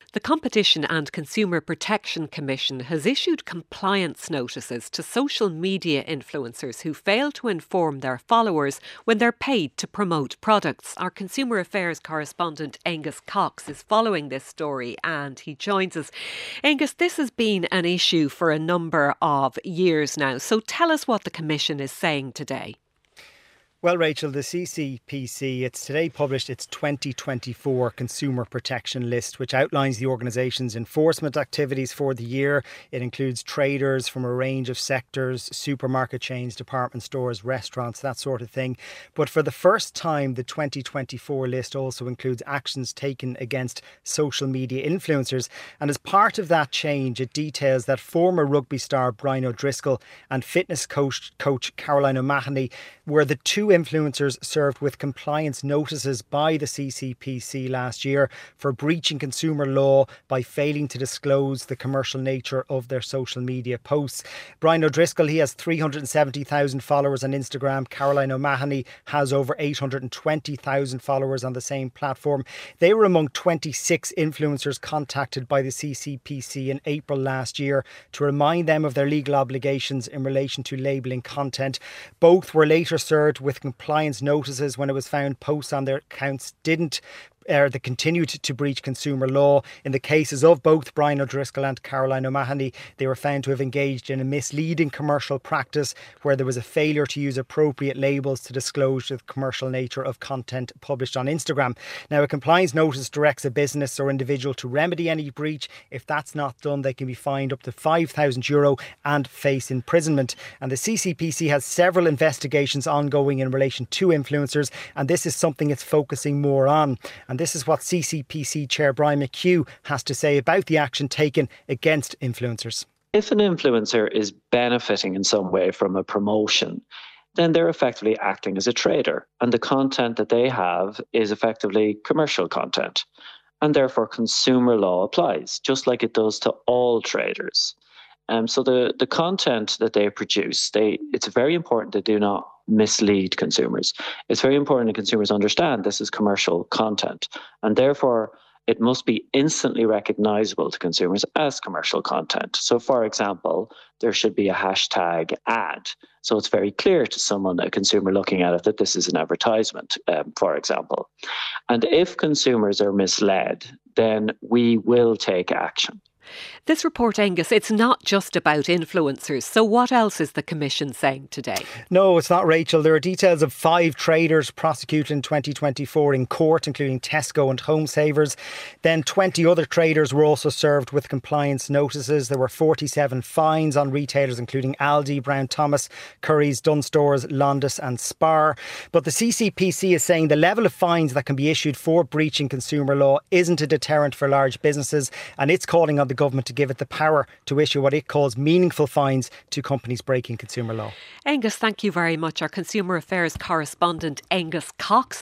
The Competition and Consumer Protection Commission has issued compliance notices to social media influencers who fail to inform their followers when they're paid to promote products. Our Consumer Affairs correspondent Angus Cox is following this story and he joins us. Angus, this has been an issue for a number of years now, so tell us what the Commission is saying today. Well, Rachel, the CCPC, it's today published its 2024 Consumer Protection List, which outlines the organisation's enforcement activities for the year. It includes traders from a range of sectors, supermarket chains, department stores, restaurants, that sort of thing. But for the first time, the 2024 list also includes actions taken against social media influencers. And as part of that change, it details that former rugby star Brian O'Driscoll and fitness coach Caroline O'Mahony were the two influencers served with compliance notices by the CCPC last year for breaching consumer law by failing to disclose the commercial nature of their social media posts. Brian O'Driscoll, he has 370,000 followers on Instagram. Caroline O'Mahony has over 820,000 followers on the same platform. They were among 26 influencers contacted by the CCPC in April last year to remind them of their legal obligations in relation to labelling content. Both were later served with compliance notices when it was found posts on their accounts that continued to breach consumer law. In the cases of both Brian O'Driscoll and Caroline O'Mahony, they were found to have engaged in a misleading commercial practice where there was a failure to use appropriate labels to disclose the commercial nature of content published on Instagram. Now, a compliance notice directs a business or individual to remedy any breach. If that's not done, they can be fined up to €5,000 and face imprisonment. And the CCPC has several investigations ongoing in relation to influencers, and this is something it's focusing more on. And this is what CCPC Chair Brian McHugh has to say about the action taken against influencers. If an influencer is benefiting in some way from a promotion, then they're effectively acting as a trader. And the content that they have is effectively commercial content. And therefore consumer law applies, just like it does to all traders. So the content that they produce, it's very important they do not mislead consumers. It's very important that consumers understand this is commercial content, and therefore it must be instantly recognizable to consumers as commercial content. So, for example, there should be a hashtag ad. So it's very clear to someone, a consumer looking at it, that this is an advertisement, for example. And if consumers are misled, then we will take action. This report, Angus, it's not just about influencers. So what else is the Commission saying today? No, it's not, Rachel. There are details of 5 traders prosecuted in 2024 in court, including Tesco and Home Savers. Then 20 other traders were also served with compliance notices. There were 47 fines on retailers, including Aldi, Brown Thomas, Currys, Dunnes Stores, Londis and Spar. But the CCPC is saying the level of fines that can be issued for breaching consumer law isn't a deterrent for large businesses, and it's calling on the government to give it the power to issue what it calls meaningful fines to companies breaking consumer law. Angus, thank you very much. Our Consumer Affairs correspondent Angus Cox.